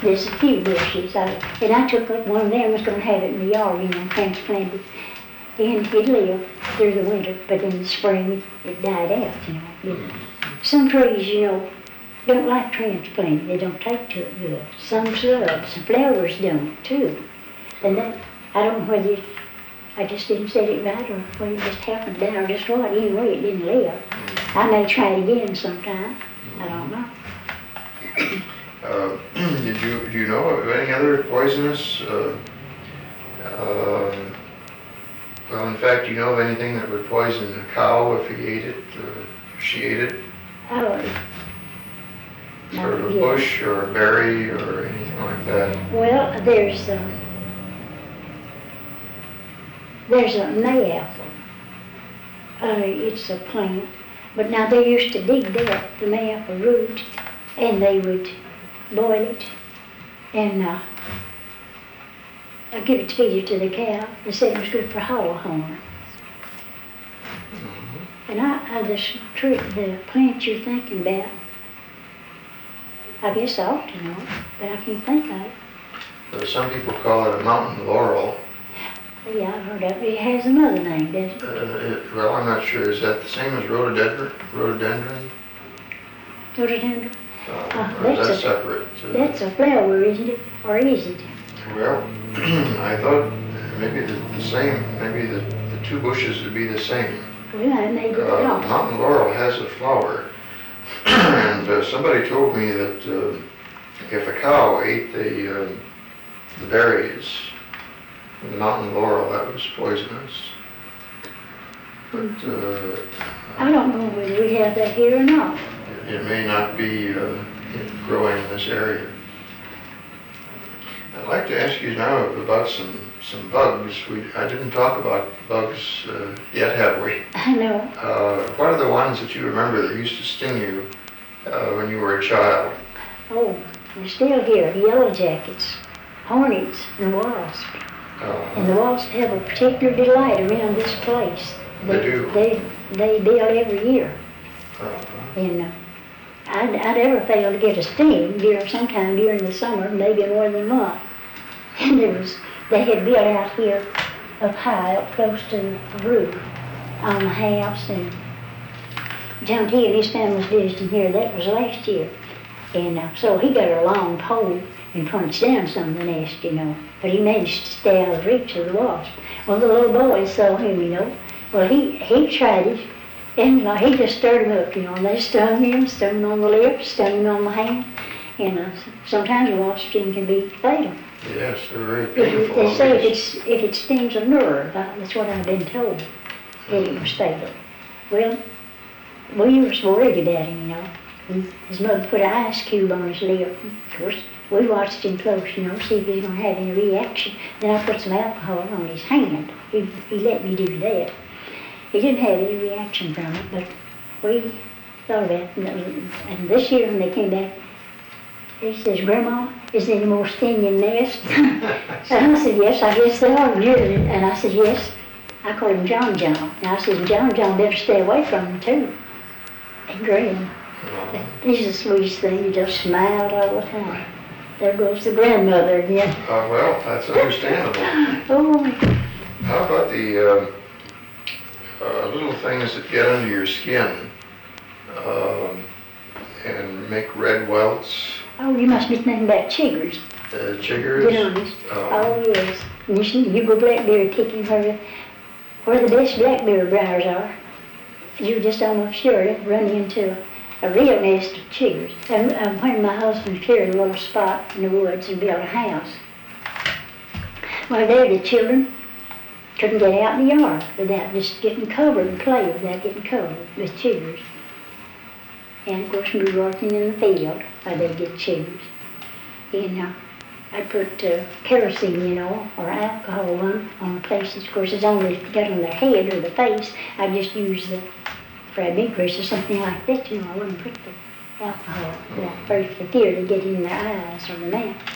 there's a few bushes. And I took up one of them, was going to have it in the yard, transplanted. And it lived through the winter, but in the spring it died out, Some trees, don't like transplanting. They don't take to it good. Some shrubs, some flowers don't too. And that, I don't know whether I just didn't set it right or whether it just happened down or just what. Anyway, it didn't live. I may try it again sometime. I don't know. Do you know of any other poisonous? Well, in fact, do you know of anything that would poison a cow if he ate it, she ate it? Sort of a bush or a berry or anything like that? Well, there's a mayapple. It's a plant. But now they used to dig that, the mayapple root, and they would boil it and give it to feed it to the cow. They said it was good for hollow horn. And the plant you're thinking about, I guess I ought to know it, but I can't think of it. Some people call it a mountain laurel. Yeah, I've heard of it. It has another name, doesn't it? Well, I'm not sure. Is that the same as rhododendron? Rhododendron? Rhododendron? Or is that separate? That's a flower, isn't it? Or is it? Well, I thought maybe the same. Maybe the two bushes would be the same. Well, I may be wrong. Mountain laurel has a flower. And somebody told me that if a cow ate the berries, the mountain laurel, that was poisonous. But I don't know whether we have that here or not. It may not be growing in this area. I'd like to ask you now about some bugs. I didn't talk about bugs yet, have we? I know. What are the ones that you remember that used to sting you when you were a child? Oh, they're still here. The yellow jackets, hornets, and wasps. And the wasps have a particular delight around this place. They do? They build every year. And I never failed to get a sting sometime during the summer, maybe more than a month. And they had built out here up high, up close to the roof on the house. And John T. and his family was visiting here. That was last year. And so he got a long pole and punched down some of the nest, But he managed to stay out of reach of the wasp. Well, the little boys saw him, Well, he tried it, and he just stirred them up, And they stung him on the lips, stung him on the hand. And sometimes a wasp sting can be fatal. Yes, they're very painful. They say if it stings a nerve, that's what I've been told, that it was fatal. Well, we was worried about him, His mother put an ice cube on his lip. Of course, we watched him close, see if he was going to have any reaction. Then I put some alcohol on his hand. He let me do that. He didn't have any reaction from it, but we thought about it. And this year when they came back, he says, Grandma, is there any more stinging nests? And I said, yes, I guess there are. And I said, yes. I called him John John. And I said, John better stay away from him too. And grinned. He's the sweetest thing. He just smiled all the time. There goes the grandmother again. Well, that's understandable. Oh. How about the little things that get under your skin and make red welts? Oh, you must be thinking about chiggers. Chiggers? Get honest. Oh, yes. You go blackberry picking where the best blackberry briars are. You're just almost sure to run into a real nest of chiggers. And when my husband cleared a little spot in the woods and built a house, well, there the children couldn't get out in the yard without just getting covered and play without getting covered with chiggers. And of course we were working in the field where they'd get chiggers. And I'd put kerosene, or alcohol on the places. Of course, it's only got on their head or the face. I just use the Frabicris or something like that, I wouldn't put the alcohol. Very for fear to get in their eyes or the mouth.